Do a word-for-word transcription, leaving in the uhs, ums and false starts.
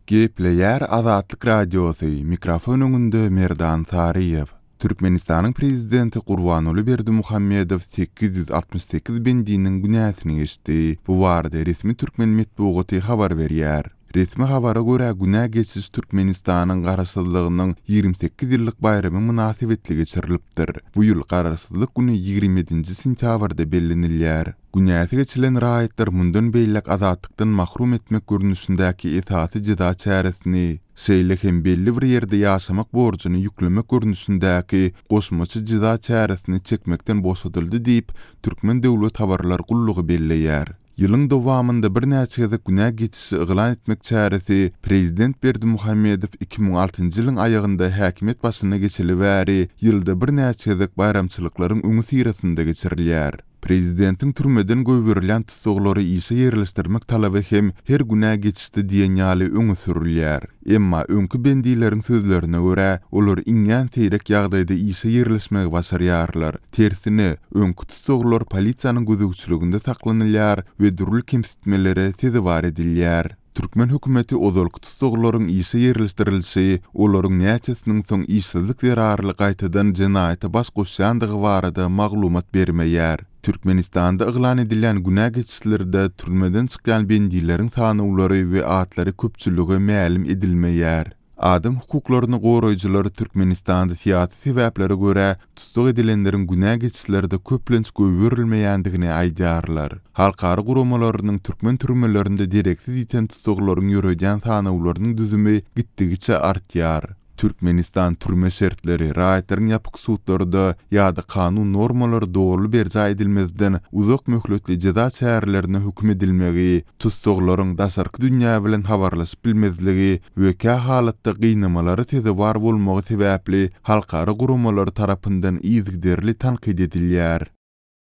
Gepleyer Azatlyk Radiosu, mikrofon öňünde Merdan Sariýew. Türkmenistanyň prezidenti Gurbanuly Berdimuhammedow sekiz yüz altmış sekiz bendiniň günäsini geçdi. Bu barada resmi türkmen medeniýeti habar berýär. Resmi habara görä günä geçiş Türkmenistanyň garaşsyzlygynyň ýygrimi sekiz ýyllyk bayramy münasibetli geçirilipdir. Bu ýyl garaşsyzlyk güni ýygrimi yedinji sentýabrda bellenilýär. Günäsi geçilen raýatlar mundan beýlek azatlykdan mahrum etmek görnüşindäki esasy jeda çäresini, şeýle hem belli bir ýerde ýaşamak borjyny ýüklemek görnüşindäki goşmaçy jeda çäresini çekmekden boşadyldy diýip Türkmen döwlet habarlar gullugy belleýär. Ýylyň dowamynda bir näçe gezek günä geçişi yglan etmek çäresi Prezident Berdimuhammedow iki bin on altyncy ýylyň aýagynda häkimet başyna geçeli bäri ýylda bir näçe gezek bayramçylyklaryň öňü sirasynda geçirilýär. Prezidentiň türmeden göwürilen tutsaglary işe ýerleşdirmek talaby hem her günä geçişde diýen ýaly öňe sürilýär. Emma öňkü bendiýleriň sözlerine görä, olar iňňän teýrek ýagdaýda işe ýerleşmegi başarýarlar. Tersine, öňkü tutsaglar polisiýanyň gözegçiliginde saklanylýar we durul kemsitmelere tezewar edilýär. Türkmen hökümeti ozalky tutsaklaryň işe ýerleşdirilişi, olaryň näçesiniň soň işsizlik zerarly gaýtadan jenaýata baş goşýandygy barada maglumat bermeýär. Türkmenistanda yglan edilen günä geçişlerde türmeden çykan bendiýleriň sanawlary we atlary köpçüligi mälim edilmeýär. Adam hukuklaryny goraýjylary Türkmenistanda siýasy sebeplere görä tutsag edilenleriň günä geçişlerde köplenç göwürilmeýändigini aýdýarlar. Halkary guramalarynyň türkmen türmelerinde direksiz iten tutsaglaryň ýöreýän sanawlarynyň düzümi gitdigiçe artýar. Türkmenistan türme şertleri, raýatlaryň ýapyk suwtlarynda ýa-da kanun normalary dogry berja edilmezden uzak möhletli jeda çärelerine hüküm edilmegi, tutsaglaryň daşarky dünýä bilen habarlaşyp bilmezligi we kä halatda gynamalara tezewar bolmagy sebäpli halkary guramalar tarapyndan ýyzgderli tanqid edilýär.